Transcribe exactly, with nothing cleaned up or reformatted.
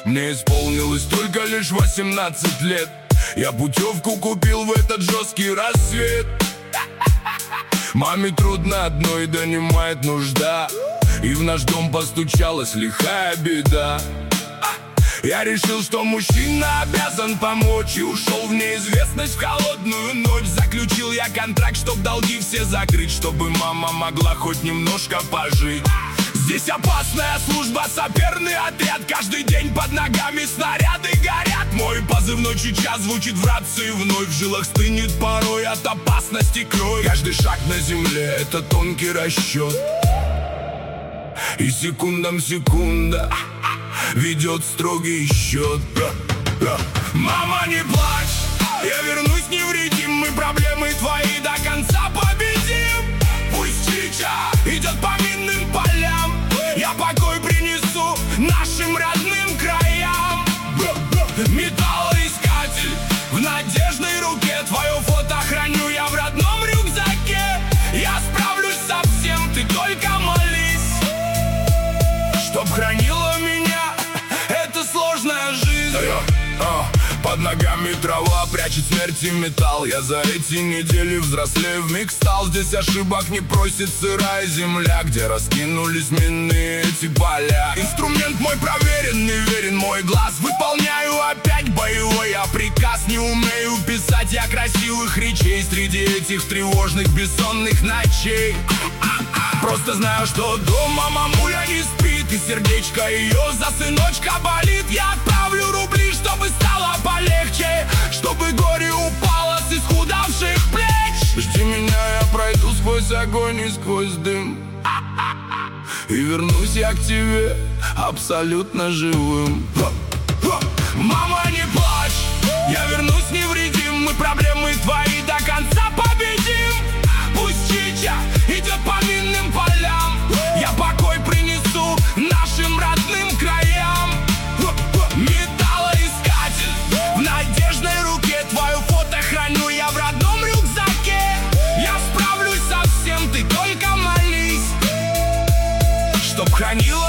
Мне исполнилось только лишь восемнадцать лет. Я путевку купил в этот жесткий рассвет. Маме трудно одной, донимает нужда, и в наш дом постучалась лихая беда. Я решил, что мужчина обязан помочь, и ушел в неизвестность, в холодную ночь. Заключил я контракт, чтоб долги все закрыть, чтобы мама могла хоть немножко пожить. Здесь опасная служба, саперный отряд. Каждый день под ногами снаряды горят. Мой позывной Чича звучит в рации вновь. В жилах стынет порой от опасности кровь. Каждый шаг на земле — это тонкий расчет, и секундам секунда ведет строгий счет. Мама, не плачь, я вернусь невредим. Мы проблемы твои до конца победим. Пусть Чича идет по минным полям, я покой принесу нашим родным краям. Металлоискатель в надежной руке, твое фото храню я в родном рюкзаке. Я справлюсь со всем, ты только молись, чтоб хранила меня эта сложная жизнь. Под ногами трава прячет смерть и металл. Я за эти недели взрослею вмиг стал. Здесь ошибок не просит сырая земля, где раскинулись минные эти поля. Инструмент мой проверен, не верен мой глаз. Выполняю опять боевой я приказ. Не умею писать я красивых речей среди этих тревожных бессонных ночей. Просто знаю, что дома мамуля не спит, и сердечко ее за сыночка болит. Я отправлю рубли, чтобы стало полегче, чтобы горе упало с исхудавших плеч. Жди меня, я пройду сквозь огонь и сквозь дым, и вернусь я к тебе абсолютно живым. Мама, не плачь, я вернусь невредим. Мы проблемы твои до конца победим. Пусть Чича идет по минным полям, я покой принесу нашим родным краям. Металлоискатель в надежной руке, твое фото храню я в родном рюкзаке. Я справлюсь со всем, ты только молись, чтоб хранила